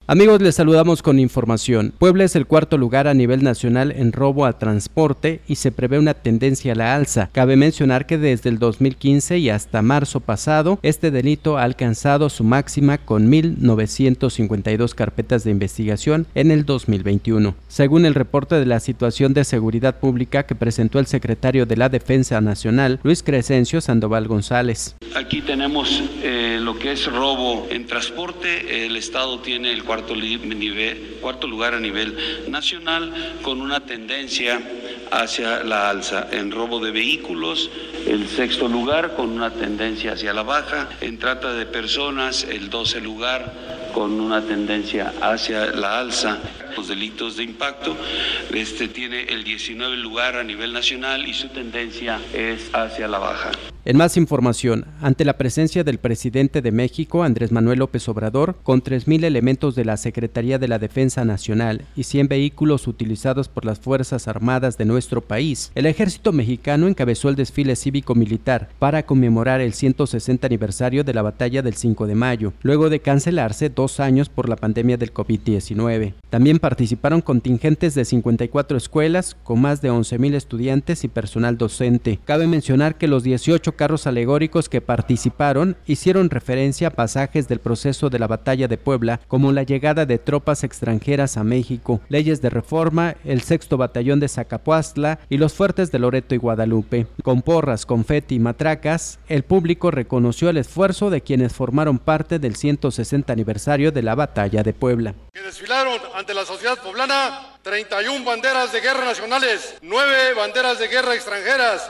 Amigos, les saludamos con información. Puebla es el cuarto lugar a nivel nacional en robo al transporte y se prevé una tendencia a la alza. Cabe mencionar que desde el 2015 y hasta marzo pasado, este delito ha alcanzado su máxima con 1,952 carpetas de investigación en el 2021. Según el reporte de la situación de seguridad pública que presentó el secretario de la Defensa Nacional, Luis Crescencio Sandoval González. Aquí tenemos lo que es robo en transporte. El Estado tiene el cuarto lugar a nivel nacional, con una tendencia hacia la alza. En robo de vehículos, el sexto lugar, con una tendencia hacia la baja. En trata de personas, el 12 lugar, con una tendencia hacia la alza. Los delitos de impacto, tiene el 19 lugar a nivel nacional y su tendencia es hacia la baja. En más información, ante la presencia del presidente de México, Andrés Manuel López Obrador, con 3,000 elementos de la Secretaría de la Defensa Nacional y 100 vehículos utilizados por las Fuerzas Armadas de nuestro país, el Ejército Mexicano encabezó el desfile cívico-militar para conmemorar el 160 aniversario de la Batalla del 5 de mayo, luego de cancelarse 2 años por la pandemia del COVID-19. También participaron contingentes de 54 escuelas, con más de 11,000 estudiantes y personal docente. Cabe mencionar que los 18 carros alegóricos que participaron hicieron referencia a pasajes del proceso de la Batalla de Puebla, como la llegada de tropas extranjeras a México, leyes de reforma, el 6º Batallón de Zacapuastla y los fuertes de Loreto y Guadalupe. Con porras, confeti y matracas, el público reconoció el esfuerzo de quienes formaron parte del 160 aniversario de la Batalla de Puebla. Que desfilaron ante la sociedad poblana 31 banderas de guerra nacionales, 9 banderas de guerra extranjeras,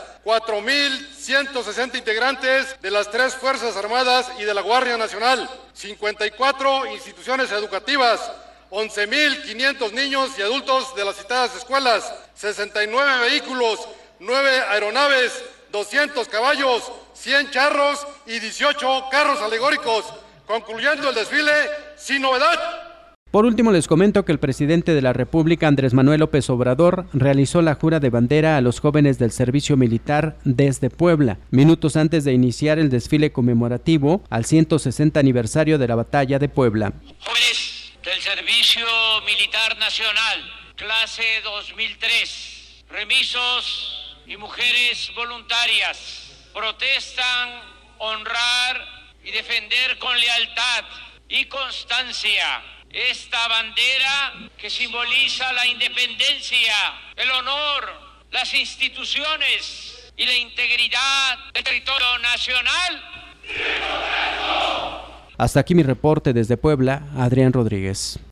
4,160 integrantes de las 3 Fuerzas Armadas y de la Guardia Nacional, 54 instituciones educativas, 11,500 niños y adultos de las citadas escuelas, 69 vehículos, 9 aeronaves, 200 caballos, 100 charros y 18 carros alegóricos, concluyendo el desfile sin novedad. Por último, les comento que el presidente de la República, Andrés Manuel López Obrador, realizó la jura de bandera a los jóvenes del servicio militar desde Puebla, minutos antes de iniciar el desfile conmemorativo al 160 aniversario de la Batalla de Puebla. Jóvenes del Servicio Militar Nacional, clase 2003, remisos y mujeres voluntarias, protestan honrar y defender con lealtad y constancia esta bandera que simboliza la independencia, el honor, las instituciones y la integridad del territorio nacional. Hasta aquí mi reporte desde Puebla, Adrián Rodríguez.